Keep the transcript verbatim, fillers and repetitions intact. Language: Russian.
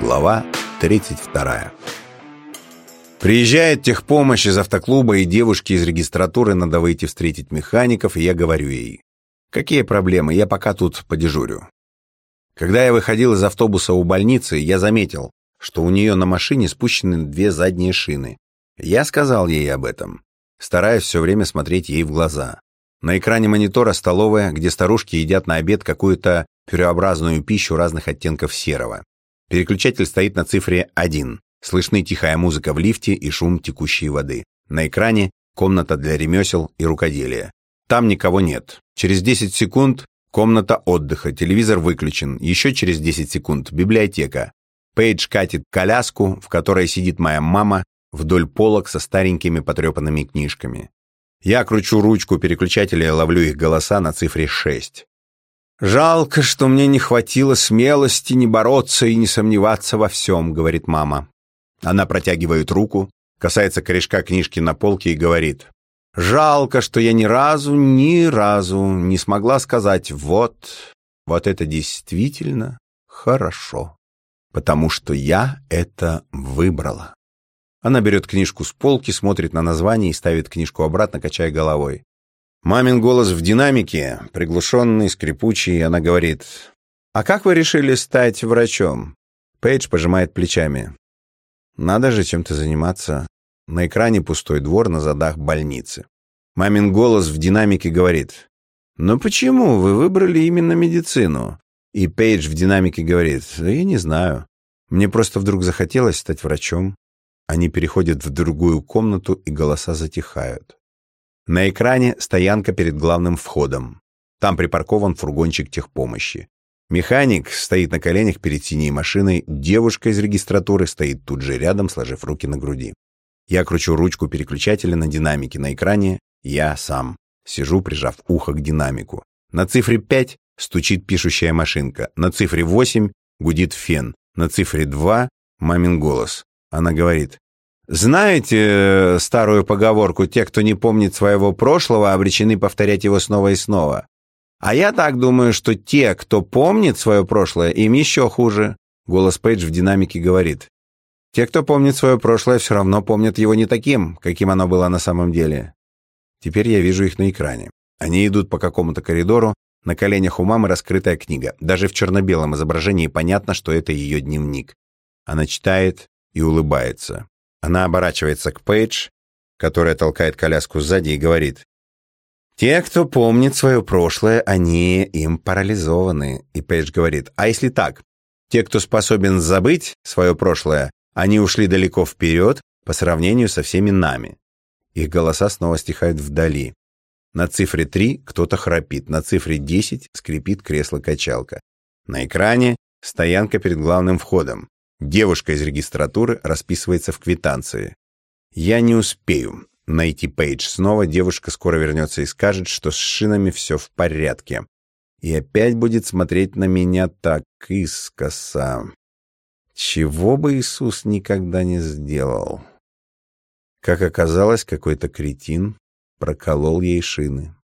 Глава тридцать вторая. Приезжает техпомощь из автоклуба, и девушке из регистратуры надо выйти встретить механиков, и я говорю ей: «Какие проблемы? Я пока тут подежурю». Когда я выходил из автобуса у больницы, я заметил, что у нее на машине спущены две задние шины. Я сказал ей об этом, стараясь все время смотреть ей в глаза. На экране монитора столовая, где старушки едят на обед какую-то пюреобразную пищу разных оттенков серого. Переключатель стоит на цифре один. Слышны тихая музыка в лифте и шум текущей воды. На экране комната для ремесел и рукоделия. Там никого нет. Через десять секунд комната отдыха, телевизор выключен. Еще через десять секунд библиотека. Пейдж катит коляску, в которой сидит моя мама, вдоль полок со старенькими потрепанными книжками. Я кручу ручку переключателя и ловлю их голоса на цифре шесть. «Жалко, что мне не хватило смелости не бороться и не сомневаться во всем», — говорит мама. Она протягивает руку, касается корешка книжки на полке и говорит: «Жалко, что я ни разу, ни разу не смогла сказать «вот, вот это действительно хорошо», потому что я это выбрала». Она берет книжку с полки, смотрит на название и ставит книжку обратно, качая головой. Мамин голос в динамике, приглушенный, скрипучий, она говорит: «А как вы решили стать врачом?» Пейдж пожимает плечами. «Надо же чем-то заниматься». На экране пустой двор на задах больницы. Мамин голос в динамике говорит: «Но почему вы выбрали именно медицину?» И Пейдж в динамике говорит: «Я не знаю. Мне просто вдруг захотелось стать врачом». Они переходят в другую комнату, и голоса затихают. На экране стоянка перед главным входом. Там припаркован фургончик техпомощи. Механик стоит на коленях перед синей машиной, девушка из регистратуры стоит тут же рядом, сложив руки на груди. Я кручу ручку переключателя на динамике. На экране я сам. Сижу, прижав ухо к динамику. На цифре пять стучит пишущая машинка. На цифре восемь гудит фен. На цифре два мамин голос. Она говорит: «Знаете старую поговорку: те, кто не помнит своего прошлого, обречены повторять его снова и снова? А я так думаю, что те, кто помнит свое прошлое, им еще хуже». Голос Пейдж в динамике говорит: «Те, кто помнит свое прошлое, все равно помнят его не таким, каким оно было на самом деле». Теперь я вижу их на экране. Они идут по какому-то коридору, на коленях у мамы раскрытая книга. Даже в черно-белом изображении понятно, что это ее дневник. Она читает и улыбается. Она оборачивается к Пейдж, которая толкает коляску сзади, и говорит: «Те, кто помнит свое прошлое, они им парализованы». И Пейдж говорит: «А если так? Те, кто способен забыть свое прошлое, они ушли далеко вперед по сравнению со всеми нами». Их голоса снова стихают вдали. На цифре три кто-то храпит, на цифре десять скрипит кресло-качалка. На экране стоянка перед главным входом. Девушка из регистратуры расписывается в квитанции. Я не успею найти Пейдж снова. Девушка скоро вернется и скажет, что с шинами все в порядке. И опять будет смотреть на меня так искоса. Чего бы Иисус никогда не сделал. Как оказалось, какой-то кретин проколол ей шины.